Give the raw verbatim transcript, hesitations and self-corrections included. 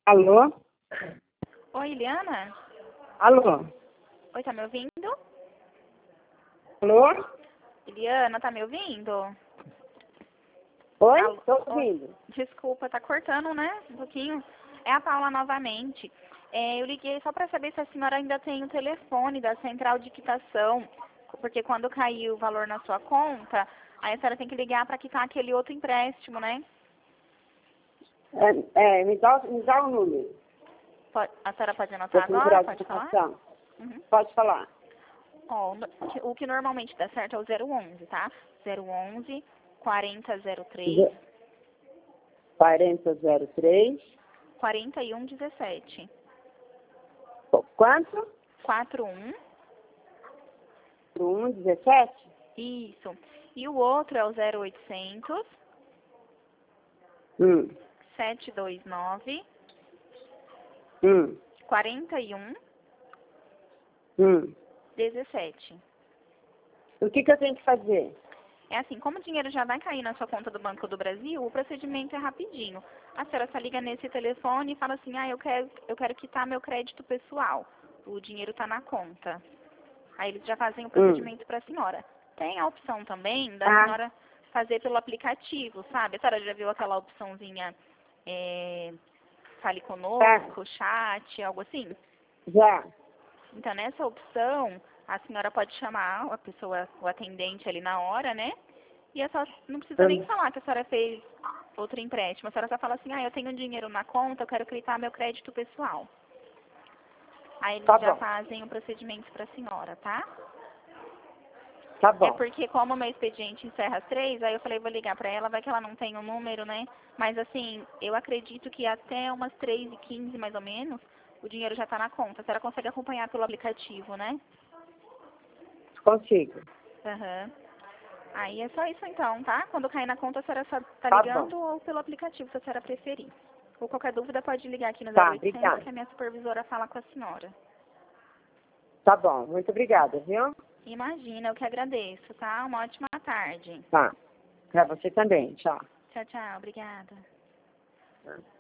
Alô? Oi, Eliana? Alô? Oi, tá me ouvindo? Alô? Eliana, tá me ouvindo? Oi? Alô? Tô Oi. ouvindo. Desculpa, tá cortando, né? Um pouquinho. É a Paula novamente. É, eu liguei só para saber se a senhora ainda tem o telefone da central de quitação, porque quando cair o valor na sua conta, aí a senhora tem que ligar para quitar aquele outro empréstimo, né? É, é, me, dá, me dá o número. Pode- a senhora pode Da anotar agora? Central de Pode falar? Educação. Uhum. Pode falar. Ó, o no- o que normalmente dá certo é o zero onze, tá? zero onze, quarenta zero três, quarenta zero três. quarenta e um dezessete. Quanto? quarenta e um. um dezessete? Isso. E o outro é o zero oitocentos, Hum. sete dois nove, Hum. quarenta e um Hum. dezessete. O que, que eu tenho que fazer? É assim, como o dinheiro já vai cair na sua conta do Banco do Brasil, o procedimento é rapidinho. A senhora só liga nesse telefone e fala assim, ah, eu quero, eu quero quitar meu crédito pessoal. O dinheiro está na conta. Aí eles já fazem o Hum. procedimento para a senhora. Tem a opção também da Ah, senhora fazer pelo aplicativo, sabe? A senhora já viu aquela opçãozinha, é, fale conosco, chat, algo assim? já. Então, nessa opção, a senhora pode chamar a pessoa, o atendente ali na hora, né? E a senhora não precisa nem Hum. falar que a senhora fez outro empréstimo. A senhora só fala assim, ah, eu tenho dinheiro na conta, eu quero quitar meu crédito pessoal. Aí eles Tá já bom. fazem o procedimento para a senhora, tá? Tá É bom. porque como o meu expediente encerra às três, aí eu falei, vou ligar para ela, vai que ela não tem o número, né? Mas assim, eu acredito que até umas três e quinze, mais ou menos, o dinheiro já está na conta. A senhora consegue acompanhar pelo aplicativo, né? Consigo. Aham. Aí é só isso então, tá? Quando cair na conta, a senhora só tá Tá bom. ligando ou pelo aplicativo, se a senhora preferir. Ou qualquer dúvida, pode ligar aqui no Tá, zero oitocentos, obrigada. que a minha supervisora fala com a senhora. Tá bom. Muito obrigada, viu? Imagina, eu que agradeço, tá? Uma ótima tarde. Tá. Pra você também. Tchau. Tchau, tchau. Obrigada. Tá.